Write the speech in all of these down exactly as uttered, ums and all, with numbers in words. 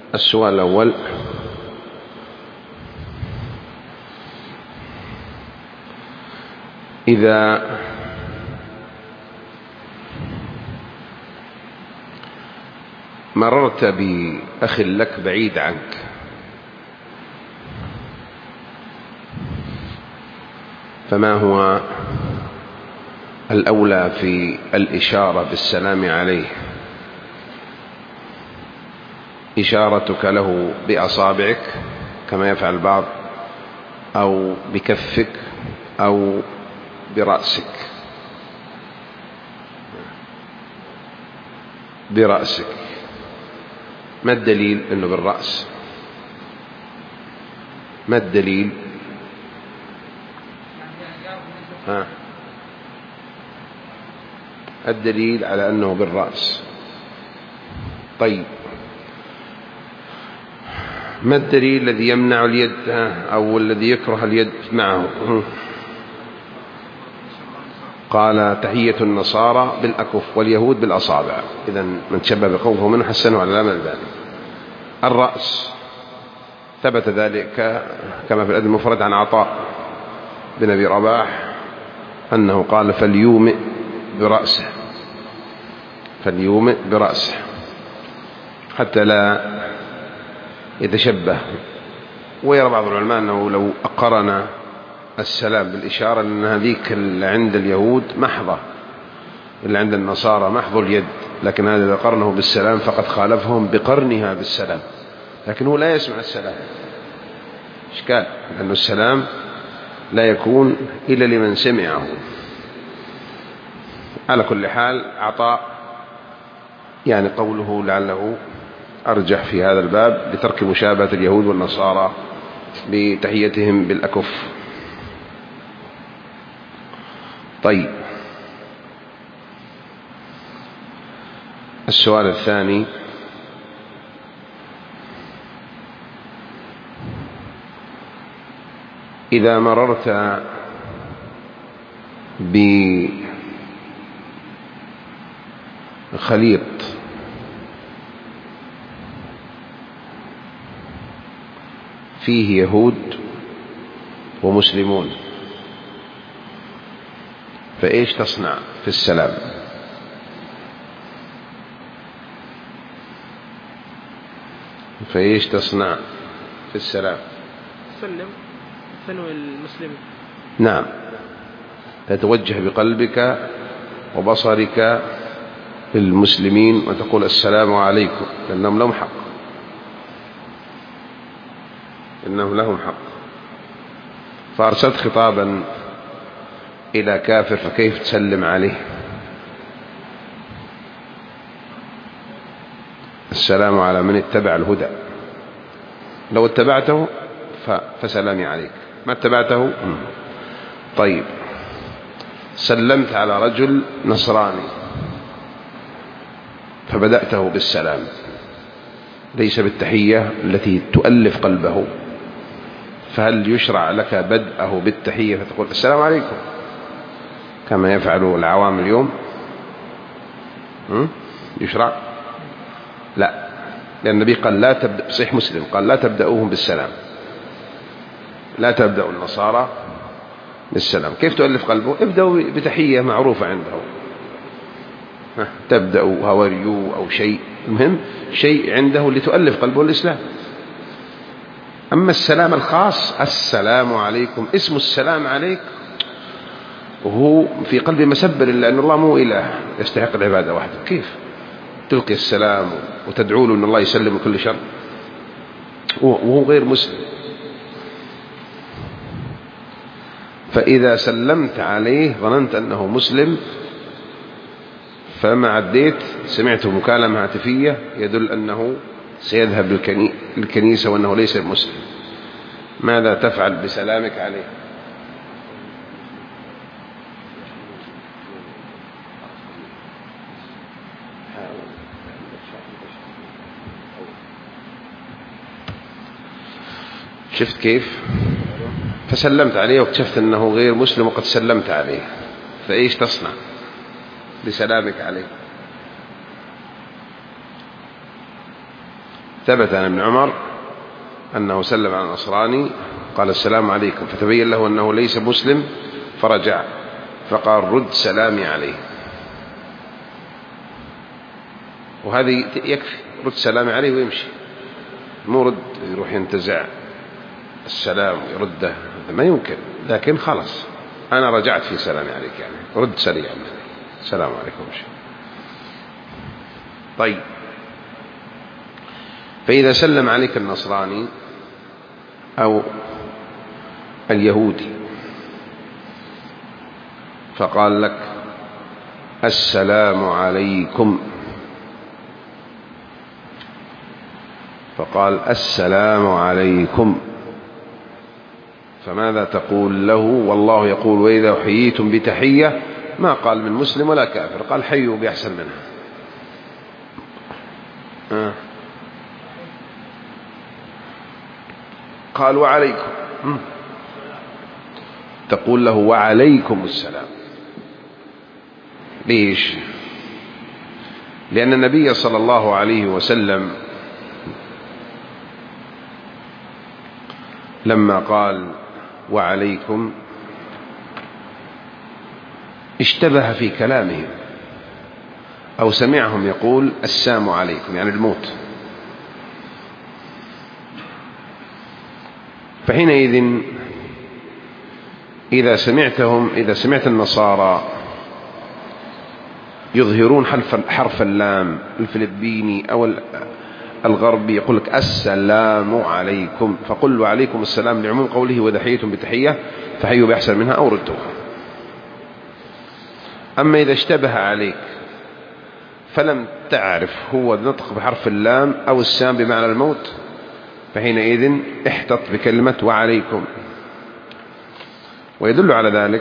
السؤال الأول: إذا مررت بأخ لك بعيد عنك فما هو الأولى في الإشارة بالسلام عليه؟ إشارتك له بأصابعك كما يفعل البعض، أو بكفك، أو برأسك؟ برأسك. ما الدليل أنه بالرأس؟ ما الدليل؟ ها الدليل على أنه بالرأس. طيب، ما الدليل الذي يمنع اليد أو الذي يكره اليد معه؟ قال: تحية النصارى بالأكف واليهود بالأصابع. إذن من تشبه بقوم فمن حسنه على العمل ذلك. الرأس ثبت ذلك كما في الأدب المفرد عن عطاء بن أبي رباح أنه قال: فليومئ برأسه، فليومئ برأسه، حتى لا يتشبه. ويرى بعض العلماء أنه لو أقرن السلام بالإشارة لأن هذيك اللي عند اليهود محضة، اللي عند النصارى محض اليد، لكن هذا إذا قرنه بالسلام فقد خالفهم بقرنها بالسلام، لكن هو لا يسمع السلام. إشكال، لأن السلام لا يكون إلا لمن سمعه. على كل حال، عطاء يعني قوله لعله أرجح في هذا الباب لترك مشابهة اليهود والنصارى بتحيتهم بالأكف. طيب، السؤال الثاني: إذا مررت بخليط فيه يهود ومسلمون فإيش تصنع في السلام؟ فإيش تصنع في السلام؟ سلم ثنو المسلم. نعم، تتوجه بقلبك وبصرك للمسلمين وتقول: السلام عليكم، لأنهم لهم حق، إنهم لهم حق. فأرسلت خطابا إلى كافر فكيف تسلم عليه؟ السلام على من اتبع الهدى. لو اتبعته فسلامي عليك، ما اتبعته. طيب، سلمت على رجل نصراني فبدأته بالسلام، ليس بالتحية التي تؤلف قلبه، فهل يشرع لك بدءه بالتحية فتقول: السلام عليكم كما يفعل العوام اليوم؟ يشرع؟ لا، لأن النبي قال لا تبدأ، صحيح مسلم قال: لا تبدأوهم بالسلام، لا تبدأوا النصارى بالسلام. كيف تؤلف قلبه؟ ابدأوا بتحية معروفة عنده، تبدأوا هاوريو أو شيء، المهم شيء عنده اللي تؤلف قلبه الإسلام. أما السلام الخاص: السلام عليكم، اسم السلام عليك وهو في قلبي مسبة لله، أن الله مو إله يستحق العبادة وحده، كيف تلقي السلام وتدعو له أن الله يسلم من كل شر وهو غير مسلم؟ فإذا سلمت عليه ظننت أنه مسلم، فلما عديت سمعت مكالمة هاتفية يدل أنه سيذهب للكنيسة وأنه ليس مسلم، ماذا تفعل بسلامك عليه؟ شفت كيف؟ فسلمت عليه واكتشفت أنه غير مسلم وقد سلمت عليه، فإيش تصنع بسلامك عليه؟ ثبت عن ابن عمر أنه سلم على النصراني قال السلام عليكم، فتبين له أنه ليس مسلم فرجع فقال رد سلامي عليه. وهذه يكفي، رد سلامي عليه ويمشي، مو رد يروح ينتزع السلام ويرده، ما يمكن. لكن خلاص أنا رجعت في سلامي عليك، يعني رد سلامي عليك، السلام عليكم ومشي. طيب، فإذا سلم عليك النصراني أو اليهودي فقال لك السلام عليكم، فقال السلام عليكم، فماذا تقول له؟ والله يقول وإذا حييتم بتحية، ما قال من مسلم ولا كافر، قال حيوا بأحسن منها. آه. قال وعليكم، تقول له وعليكم السلام. ليش؟ لأن النبي صلى الله عليه وسلم لما قال وعليكم اشتبه في كلامهم، أو سمعهم يقول السام عليكم يعني الموت، فحينئذ إذا سمعتهم إذا سمعت النصارى يظهرون حرف اللام الفلبيني أو الغربي يقول لك السلام عليكم، فقل وعليكم السلام لعموم قوله وإذا حييتم بتحية فحيوا بأحسن منها أو ردوها. أما إذا اشتبه عليك فلم تعرف هو نطق بحرف اللام أو السام بمعنى الموت، فحينئذ احتط بكلمة وعليكم. ويدل على ذلك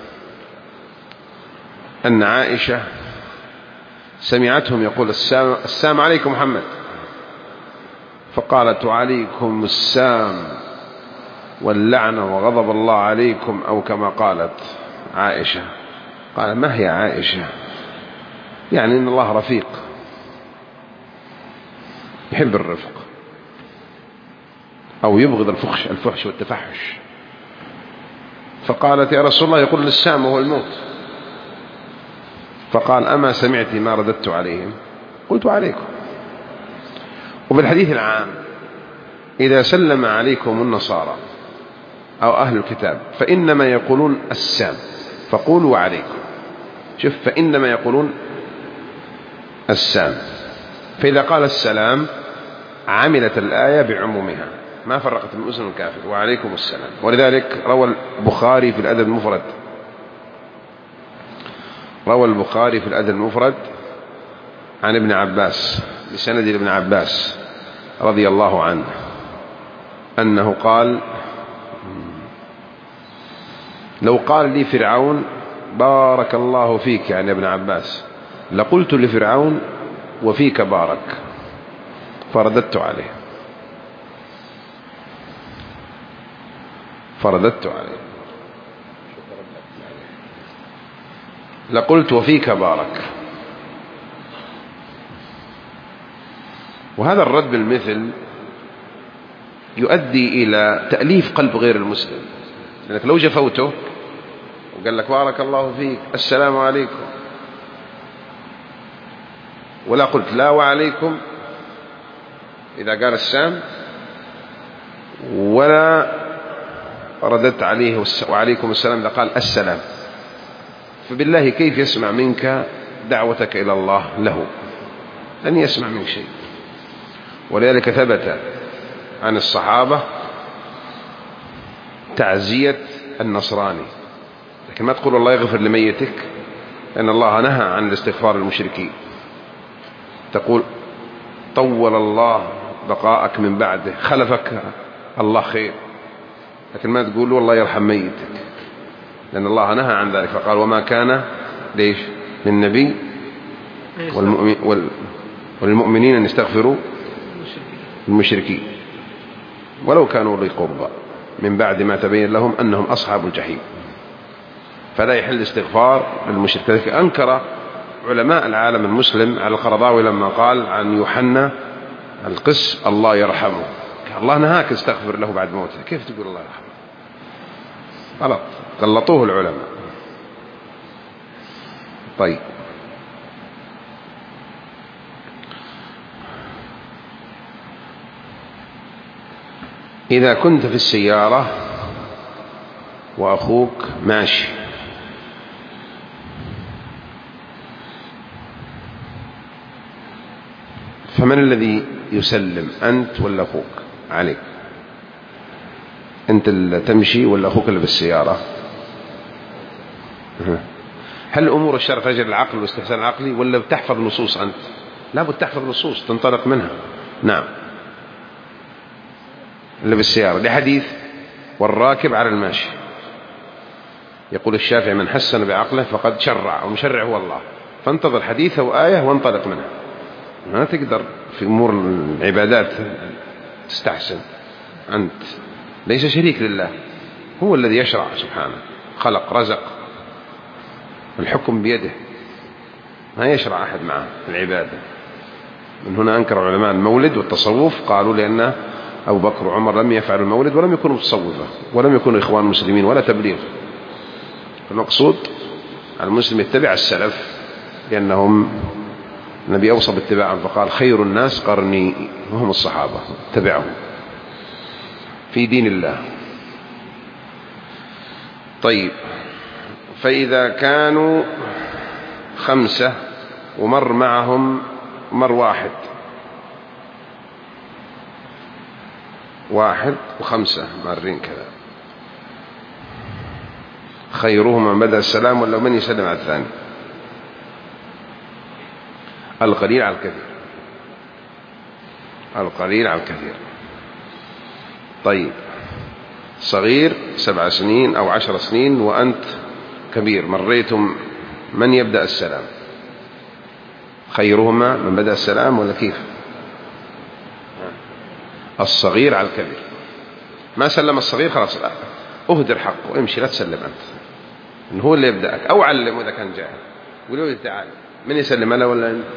أن عائشة سمعتهم يقول السلام, السلام عليكم محمد، فقالت وعليكم السام واللعنة وغضب الله عليكم، أو كما قالت عائشة. قال ما هي عائشة؟ يعني إن الله رفيق يحب الرفق، أو يبغض الفحش الفحش والتفحش. فقالت يا رسول الله يقول السام وهو الموت، فقال أما سمعت ما رددت عليهم؟ قلت عليكم. وفي الحديث العام إذا سلم عليكم النصارى أو أهل الكتاب فإنما يقولون السام، فقولوا عليكم. شوف، فإنما يقولون السام، فإذا قال السلام عملت الآية بعمومها، ما فرقت المسلم والكافر، وعليكم السلام. ولذلك روى البخاري في الأدب المفرد روى البخاري في الأدب المفرد عن ابن عباس بسند ابن عباس رضي الله عنه أنه قال لو قال لي فرعون بارك الله فيك يعني ابن عباس لقلت لفرعون وفيك بارك، فرددت عليه فرددت عليه لقلت وفيك بارك. وهذا الرد بالمثل يؤدي إلى تأليف قلب غير المسلم، لأنك لو جفوته وقال لك بارك الله فيك السلام عليكم، ولا قلت لا وعليكم إذا قال السام، ولا رددت عليه وعليكم السلام إذا قال السلام، فبالله كيف يسمع منك دعوتك إلى الله له؟ لن يسمع منك شيء. ولذلك ثبت عن الصحابة تعزية النصراني، لكن ما تقول الله يغفر لميتك، لأن الله نهى عن الاستغفار للمشركين. تقول طول الله بقاءك من بعده، خلفك الله خير، لكن ما تقول والله يرحم ميتك، لأن الله نهى عن ذلك، فقال وما كان ليش للنبي والمؤمنين أن يستغفروا المشركين ولو كانوا أولي قربى من بعد ما تبين لهم أنهم أصحاب الجحيم. فلا يحل استغفار للمشركين. أنكر علماء العالم المسلم على القرضاوي لما قال عن يوحنا القس الله يرحمه، الله نهاك استغفر له بعد موته، كيف تقول الله يرحمه؟ غلط، غلطوه العلماء. طيب، إذا كنت في السيارة وأخوك ماشي فمن الذي يسلم، أنت ولا أخوك؟ عليك، أنت اللي تمشي ولا أخوك اللي بالسيارة؟ هل أمور الشرع تجري العقل والاستحسان العقلي ولا بتحفظ نصوص أنت؟ لا بد تحفظ نصوص تنطلق منها. نعم، اللي بالسيارة لحديث والراكب على الماشي. يقول الشافعي من حسن بعقله فقد شرع، ومشرع هو الله، فانتظر حديثه وآية وانطلق منها. ما تقدر في أمور العبادات تستحسن، أنت ليس شريك لله، هو الذي يشرع سبحانه، خلق رزق، الحكم بيده، ما يشرع أحد معه العبادة. من هنا أنكر علماء المولد والتصوف، قالوا لأن أبو بكر وعمر لم يفعلوا المولد ولم يكونوا متصوفة ولم يكونوا إخوان مسلمين ولا تبليغ. المقصود المسلم يتبع السلف لأنهم النبي أوصى باتباعهم فقال خير الناس قرني، وهم الصحابة، اتبعهم في دين الله. طيب، فإذا كانوا خمسة ومر معهم مر واحد واحد وخمسة مارين كذا، خيرهم من بدأ السلام ولا من يسلم على الثاني؟ القليل على الكثير، القليل على الكثير. طيب، صغير سبع سنين أو عشر سنين وأنت كبير، مريتم، من يبدأ السلام؟ خيرهما من بدأ السلام ولا كيف؟ الصغير على الكبير. ما سلم الصغير خلاص أهدر حقه، امشي لا تسلم أنت، إن هو اللي يبدأك، أو علمه إذا كان جاهل، قولوا له تعال من يسلم أنا ولا أنت؟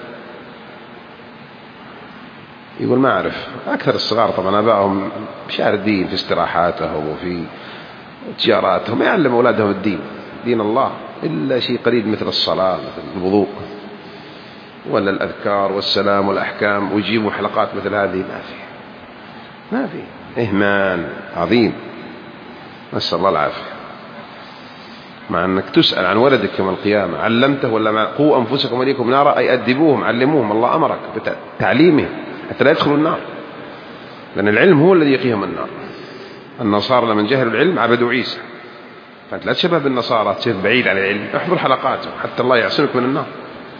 يقول ما أعرف. أكثر الصغار طبعا أبائهم شاردين في استراحاتهم وفي تجاراتهم، ما يعلم أولادهم الدين، دين الله، إلا شيء قليل مثل الصلاة، مثل الوضوء ولا الأذكار والسلام والأحكام، ويجيبوا حلقات مثل هذه، ما في ما في إهمال عظيم، نسأل الله العافية. مع أنك تسأل عن ولدك يوم القيامة، علمته ولا ما؟ قوا أنفسكم وليكم نارا، أي أدبوهم، علموهم، الله أمرك بتعليمهم حتى لا يدخلوا النار، لأن العلم هو الذي يقيهم النار. النصارى لمن جهلوا العلم عبدوا عيسى، فأنت لا تشبه بالنصارى تصير بعيد عن العلم، احضر حلقاتهم حتى الله يعصمك من النار،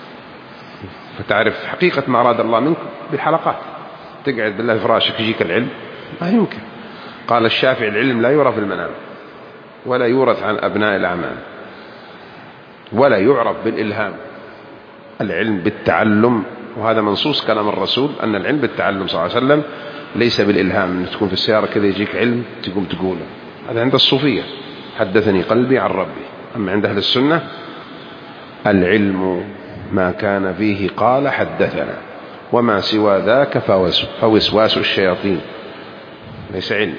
فتعرف حقيقة ما أراد الله منك بالحلقات. تقعد بالله في فراشك يجيك العلم؟ ما يمكن. قال الشافعي العلم لا يرى في المنام ولا يورث عن أبناء الأعمام ولا يعرف بالإلهام، العلم بالتعلم، وهذا منصوص كلام الرسول أن العلم بالتعلم صلى الله عليه وسلم ليس بالإلهام، أن تكون في السيارة كذا يجيك علم تقوم تقوله، هذا عند الصوفية، حدثني قلبي عن ربي. أما عند أهل السنة العلم ما كان فيه قال حدثنا، وما سوى ذاك فوسواس الشياطين، ليس علم.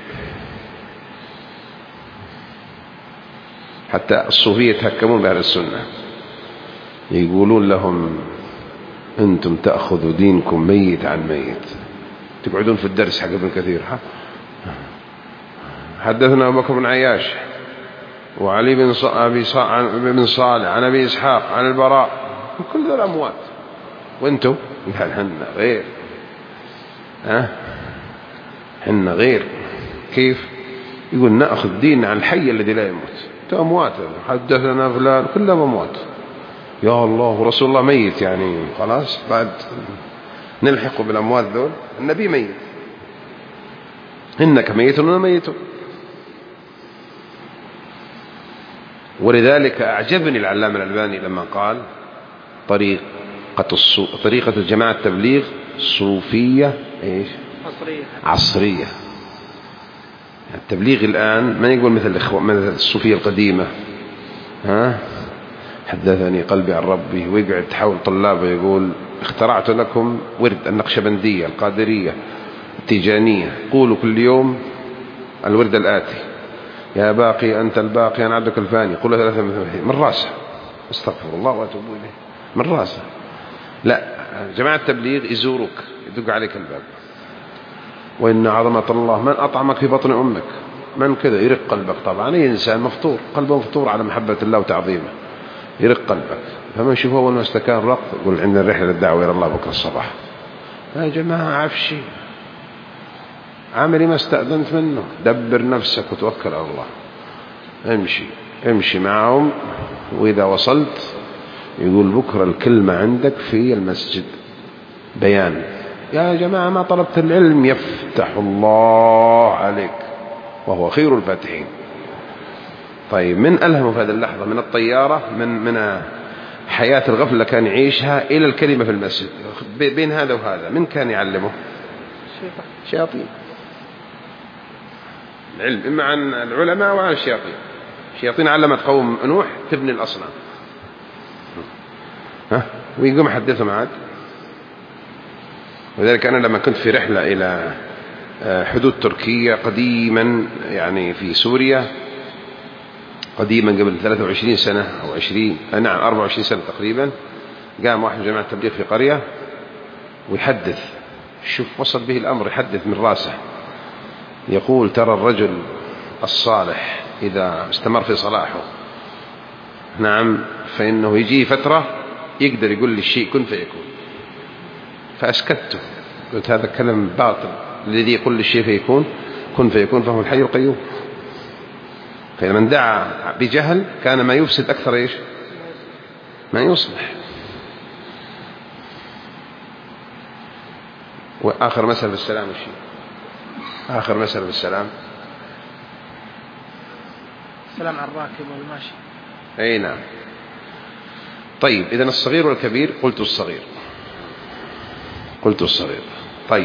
حتى الصوفية يتهكمون بأهل السنة، يقولون لهم أنتم تأخذوا دينكم ميت عن ميت، تقعدون في الدرس حق ابن كثير، حدثنا أبو بكر بن عياش وعلي بن بن صالح عن أبي إسحاق عن البراء، كل ذول أموات، وأنتم حنا غير، ها حنا غير. كيف؟ يقول نأخذ ديننا عن الحي الذي لا يموت، أنتم أموات، حدثنا فلان، كلهم أموات. يا الله، ورسول الله ميت، يعني خلاص بعد نلحق بالأموات ذول؟ النبي ميت، إنك ميت وأنا ميت. ولذلك أعجبني العلامة الألباني لما قال طريقة الصو... طريقة الجماعة التبليغ صوفية إيش؟ عصرية. عصرية. التبليغ الآن ما يقول مثل الإخوة مثل الصوفية القديمة، ها حدثني قلبي عن ربي، ويقعد تحاول طلابه يقول اخترعت لكم ورد النقشبندية القادرية التيجانية، قولوا كل يوم الورد الآتي: يا باقي أنت الباقي أنا عبدك الفاني، قولوا ثلاثة من راسه، استغفر الله واتوب إليه، من راسه. لا، جماعة التبليغ يزوروك يدق عليك الباب، وإن عظمة الله من أطعمك في بطن أمك، من كذا يرق قلبك. طبعا أي إنسان مفطور قلبه مفطور على محبة الله وتعظيمه، يرق قلبك. فما يشوفه أول ما استكان رق يقول عندنا رحلة الدعوة إلى الله بكرة الصباح. يا جماعة عفشي عاملي ما استأذنت منه، دبر نفسك وتوكل على الله، امشي امشي معهم. وإذا وصلت يقول بكرة الكلمة عندك في المسجد بيان. يا جماعة ما طلبت العلم، يفتح الله عليك وهو خير الفاتحين. طيب من ألهم في هذه اللحظة من الطيارة، من من حياة الغفلة كان يعيشها إلى الكلمة في المسجد، بين هذا وهذا من كان يعلمه؟ شياطين. العلم إما عن العلماء وعن الشياطين. الشياطين علمت قوم نوح تبني الأصنام، ها ويقوم يحدثهم عاد. وذلك أنا لما كنت في رحلة إلى حدود تركيا قديما، يعني في سوريا قديما قبل ثلاثة وعشرين سنة أو عشرين نعم أربعة وعشرين سنة تقريبا، قام واحد من جماعة التبليغ في قرية ويحدث، شوف وصل به الأمر، يحدث من راسه، يقول ترى الرجل الصالح إذا استمر في صلاحه نعم فإنه يجي فترة يقدر يقول لي الشيء كن فيكون. فأسكته، قلت هذا كلام باطل، الذي يقول للشيء فيكون كن فيكون فهو الحي القيوم. فمن دعا بجهل كان ما يفسد أكثر إيش ما يصلح. وآخر مسألة بالسلام الشيء آخر مسألة بالسلام السلام على الراكب والماشي. أي نعم. طيب إذن الصغير والكبير، قلت الصغير قلت الصغير طيب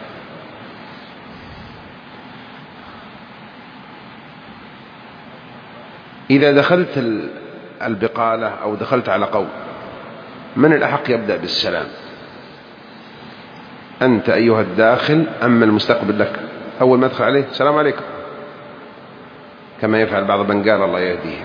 إذا دخلت البقالة أو دخلت على قوم، من الأحق يبدأ بالسلام؟ أنت أيها الداخل أما المستقبل لك؟ أول ما أدخل عليه السلام عليكم، كما يفعل بعض بنقال الله يهديهم.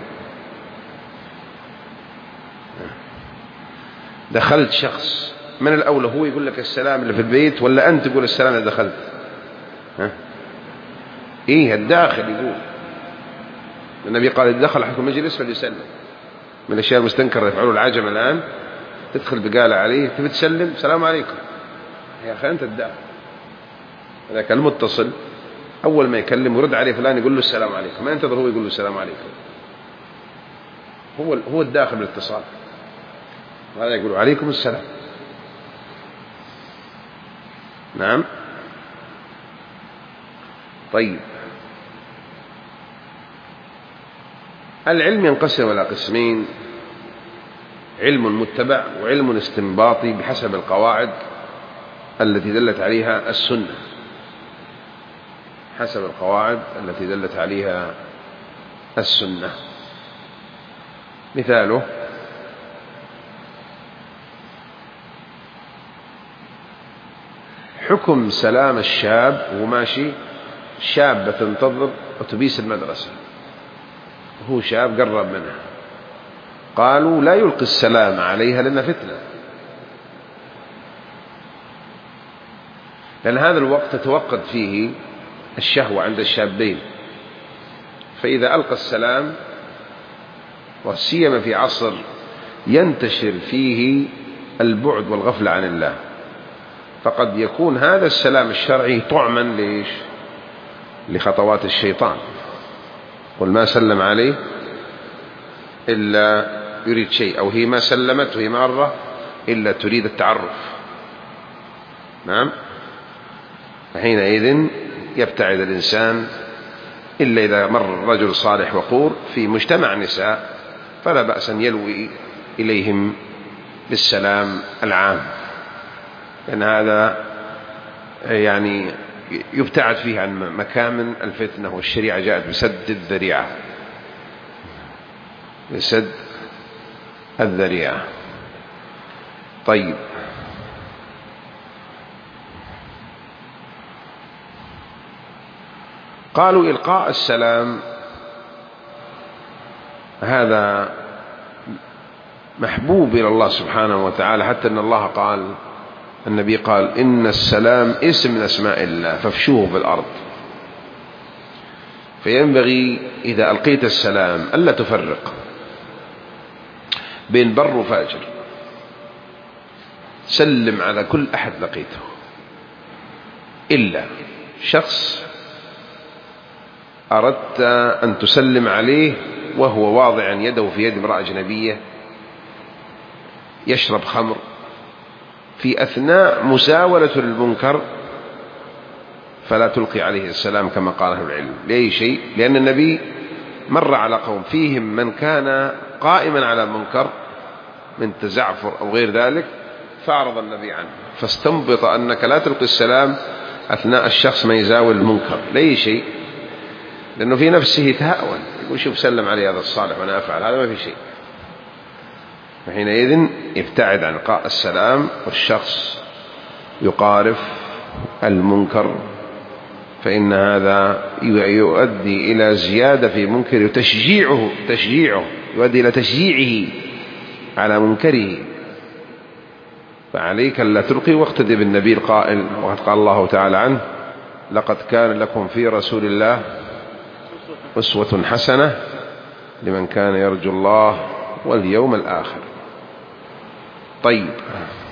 دخلت شخص، من الأولى هو يقول لك السلام اللي في البيت ولا أنت تقول السلام اللي دخلت؟ ها؟ إيه الداخل يقول. النبي قال إذا دخل أحدكم المجلس فليسلم. من الأشياء المستنكرة يفعله العجم الآن، تدخل بقالة عليه تبي تسلم السلام عليكم، يا أخي أنت الداخل. ذاك المتصل أول ما يكلم ورد عليه فلان يقول له السلام عليكم، ما ينتظر هو يقول له السلام عليكم. هو هو الداخل بالاتصال، وهذا يقول عليكم السلام. نعم. طيب العلم ينقسم إلى قسمين: علم متبع وعلم استنباطي بحسب القواعد التي دلت عليها السنة، حسب القواعد التي دلت عليها السنة. مثاله حكم سلام الشاب وهو ماشي، شابة تنتظر أتوبيس المدرسة، هو شاب قرب منها، قالوا لا يلقي السلام عليها لأنها فتنة، لأن هذا الوقت تتوقد فيه الشهوة عند الشابين، فإذا ألقى السلام وسيما في عصر ينتشر فيه البعد والغفلة عن الله، فقد يكون هذا السلام الشرعي طعما ليش لخطوات الشيطان. قل ما سلم عليه إلا يريد شيء، أو هي ما سلمت وهي مرة إلا تريد التعرف. نعم. حينئذ يبتعد الإنسان، إلا إذا مر رجل صالح وقور في مجتمع نساء فلا بأس أن يلوي إليهم بالسلام العام، لأن هذا يعني يبتعد فيه عن مكامن الفتنة، والشريعة جاءت بسد الذريعة، بسد الذريعة. طيب، قالوا إلقاء السلام هذا محبوب إلى الله سبحانه وتعالى، حتى أن الله قال، النبي قال: إن السلام اسم من أسماء الله فافشوه في الأرض. فينبغي إذا ألقيت السلام ألا تفرق بين بر وفاجر، سلم على كل أحد لقيته، إلا شخص أردت أن تسلم عليه وهو واضع يده في يد امرأة أجنبية يشرب خمر في أثناء مساولة المنكر، فلا تلقي عليه السلام كما قال أهل العلم. لأي شيء؟ لأن النبي مر على قوم فيهم من كان قائما على منكر من تزعفر أو غير ذلك، فأعرض النبي عنه، فاستنبط أنك لا تلقي السلام أثناء الشخص ما يزاول المنكر. لأي شيء؟ لأنه في نفسه يتهاون، يقول: شوف سلم علي هذا الصالح وأنا أفعل هذا، ما في شيء. فحينئذ يبتعد عن إلقاء السلام، والشخص يقارف المنكر، فإن هذا يؤدي إلى زيادة في منكر، وتشجيعه تشجيعه يؤدي إلى تشجيعه على منكره. فعليك ألا تلقي، واقتدي بالنبي القائل، وقد قال الله تعالى عنه: لقد كان لكم في رسول الله أسوة حسنة لمن كان يرجو الله واليوم الآخر. طيب.